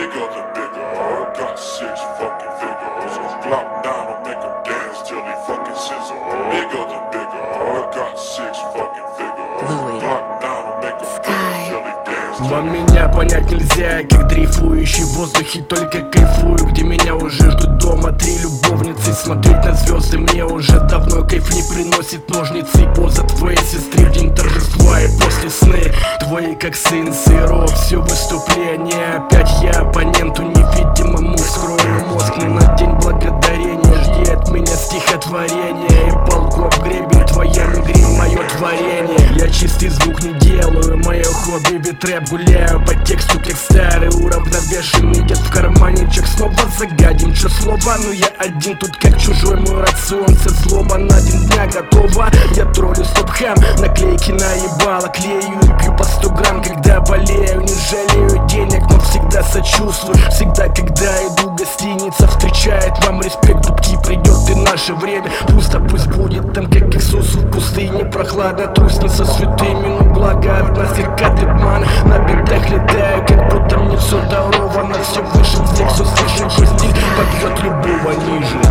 bigger than bigger. Got 6 fucking figures. Glock 9 will make him dance till he fucking scissor. Bigger than bigger. Got 6 fucking figures. Glock 9 will make him dance till he dance. Вам меня понять нельзя, как дрейфующий в воздухе, только кайфую. Где меня уже ждут дома 3 любовницы. Смотреть на звезды мне уже давно кайф не приносит ножницы. Поза твоей сестры в день торжества и после сны твои как сын сыров. Все выступление, опять я оппоненту невидимому вскрою мозг. Не на день благодарения, жди от меня стихотворение. И полков гребень, твоя мигрень, мое творение. Я чистый звук не делаю, мое хобби битрэп. Гуляю по тексту как старый уравновешенный дед. В кармане чек, снова загадим чё слово. Но я один тут как чужой, мой рацион со злоба на день дня готова. Я троллю стоп-хам, наклейки наебало клею и пью по 100 грамм, когда болею. Не жалею денег, но всегда сочувствую. Всегда, когда иду, гостиница встречает вам респект. Дубки, придет и наше время. Пусто пусть будет там, как Иисусу в пустыне. Прохладно трусни со святыми, но благо от нас яркат обмана. На бедах летаю, как будто мне все даровано. Все выше, всех все слышен, что стиль побьет любого ниже.